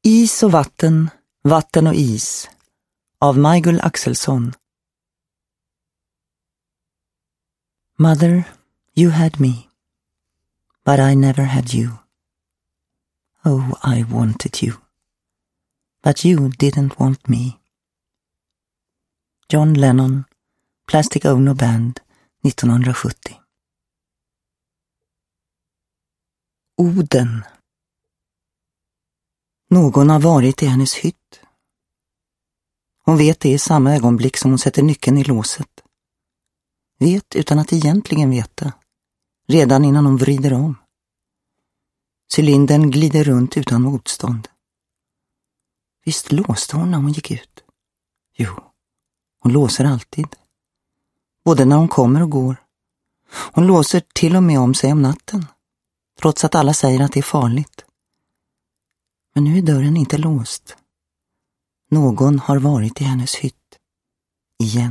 Is och vatten, vatten och is av Miguel Axelsson. Mother, you had me, but I never had you. Oh, I wanted you, but you didn't want me. John Lennon, Plastic Ono Band, 1970. Oden. Någon har varit i hennes hytt. Hon vet det i samma ögonblick som hon sätter nyckeln i låset. Vet utan att egentligen veta. Redan innan hon vrider om. Cylindern glider runt utan motstånd. Visst låste hon när hon gick ut? Jo, hon låser alltid. Både när hon kommer och går. Hon låser till och med om sig om natten. Trots att alla säger att det är farligt. Men nu är dörren inte låst. Någon har varit i hennes hytt. Igen.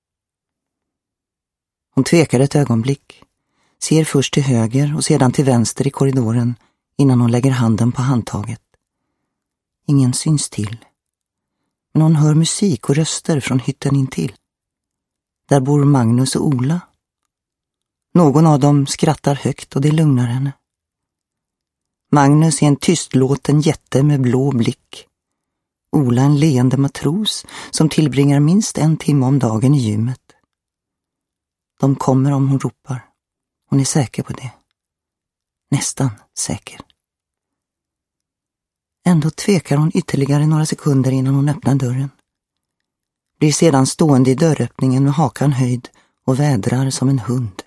Hon tvekar ett ögonblick. Ser först till höger och sedan till vänster i korridoren innan hon lägger handen på handtaget. Ingen syns till. Men hon hör musik och röster från hytten intill. Där bor Magnus och Ola. Någon av dem skrattar högt och det lugnar henne. Magnus är en tystlåten jätte med blå blick. Ola en leende matros som tillbringar minst 1 timme om dagen i gymmet. De kommer om hon ropar. Hon är säker på det. Nästan säker. Ändå tvekar hon ytterligare några sekunder innan hon öppnar dörren. Blir sedan stående i dörröppningen med hakan höjd och vädrar som en hund.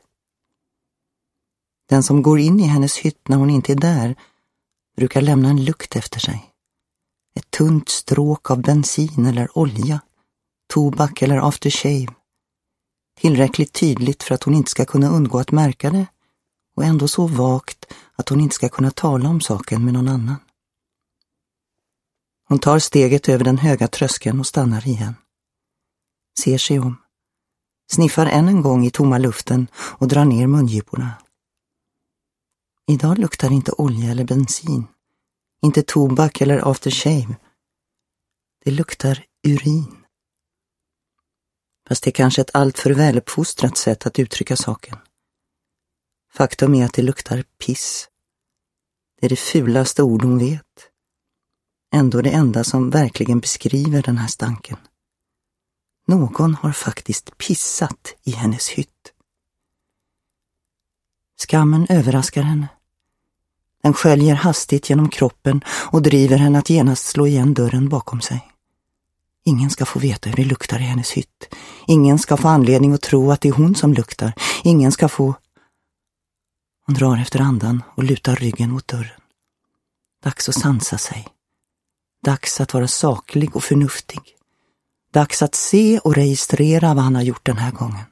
Den som går in i hennes hytt när hon inte är där brukar lämna en lukt efter sig. Ett tunt stråk av bensin eller olja, tobak eller aftershave. Tillräckligt tydligt för att hon inte ska kunna undgå att märka det och ändå så vagt att hon inte ska kunna tala om saken med någon annan. Hon tar steget över den höga tröskeln och stannar igen. Ser sig om. Sniffar än en gång i tomma luften och drar ner mungiporna. Idag luktar inte olja eller bensin. Inte tobak eller aftershave. Det luktar urin. Fast det är kanske ett alltför väluppfostrat sätt att uttrycka saken. Faktum är att det luktar piss. Det är det fulaste ord hon vet. Ändå det enda som verkligen beskriver den här stanken. Någon har faktiskt pissat i hennes hytt. Skammen överraskar henne. Den sköljer hastigt genom kroppen och driver henne att genast slå igen dörren bakom sig. Ingen ska få veta hur det luktar i hennes hytt. Ingen ska få anledning att tro att det är hon som luktar. Ingen ska få... Hon drar efter andan och lutar ryggen mot dörren. Dags att sansa sig. Dags att vara saklig och förnuftig. Dags att se och registrera vad han har gjort den här gången.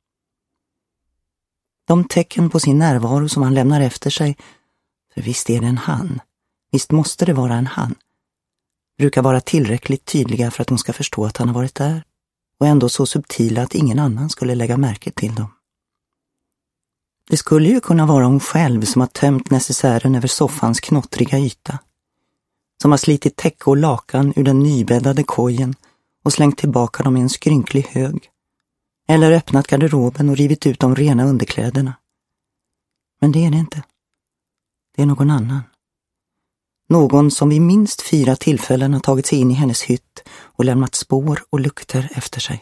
De tecken på sin närvaro som han lämnar efter sig, för visst är det en han, visst måste det vara en han, brukar vara tillräckligt tydliga för att hon ska förstå att han har varit där och ändå så subtila att ingen annan skulle lägga märke till dem. Det skulle ju kunna vara hon själv som har tömt necessären över soffans knottriga yta, som har slitit täcke och lakan ur den nybäddade kojen och slängt tillbaka dem i en skrynklig hög, eller öppnat garderoben och rivit ut de rena underkläderna. Men det är det inte. Det är någon annan. Någon som vid minst 4 tillfällen har tagit sig in i hennes hytt och lämnat spår och lukter efter sig.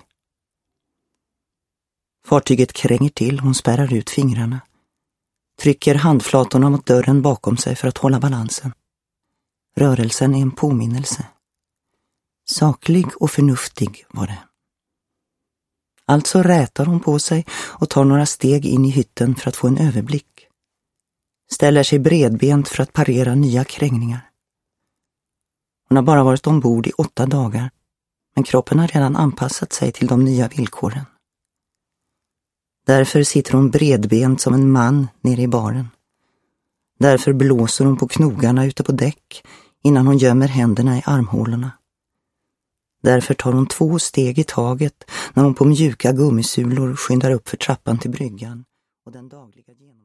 Fartyget kränger till, hon spärrar ut fingrarna. Trycker handflatorna mot dörren bakom sig för att hålla balansen. Rörelsen är en påminnelse. Saklig och förnuftig var det. Alltså rätar hon på sig och tar några steg in i hytten för att få en överblick. Ställer sig bredbent för att parera nya krängningar. Hon har bara varit ombord i 8 dagar, men kroppen har redan anpassat sig till de nya villkoren. Därför sitter hon bredbent som en man nere i baren. Därför blåser hon på knogarna ute på däck innan hon gömmer händerna i armhålorna. Därför tar hon 2 steg i taget när hon på mjuka gummisulor skyndar upp för trappan till bryggan och den dagliga